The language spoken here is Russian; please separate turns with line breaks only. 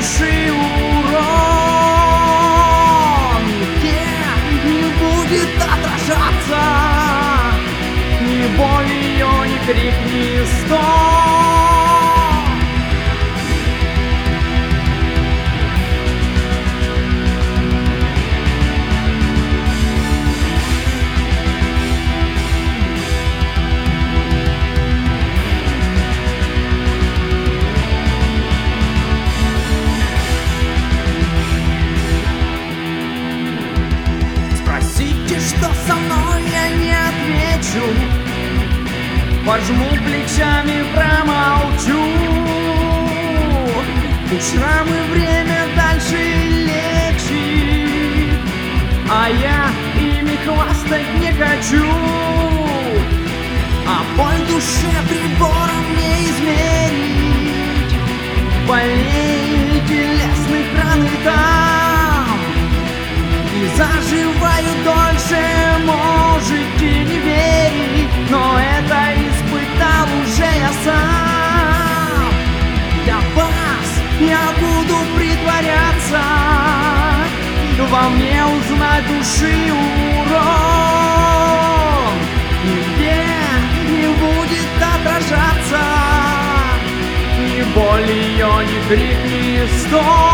души урон нигде не будет отражаться. Ни боль ее, ни крик, ни стон. Спросите, что со мной, я не отвечу. Пожму плечами, промолчу. И шрамы время дальше лечит, а я ими хвастать не хочу. А боль в душе прибором не измерить. Болей телесных ран и там, и заживаю дольше, можете не верить, но это испытал уже я сам. Для вас я буду притворяться, во мне узнать души урон нигде не будет отражаться. Ни боль ее, ни крик, ни стон.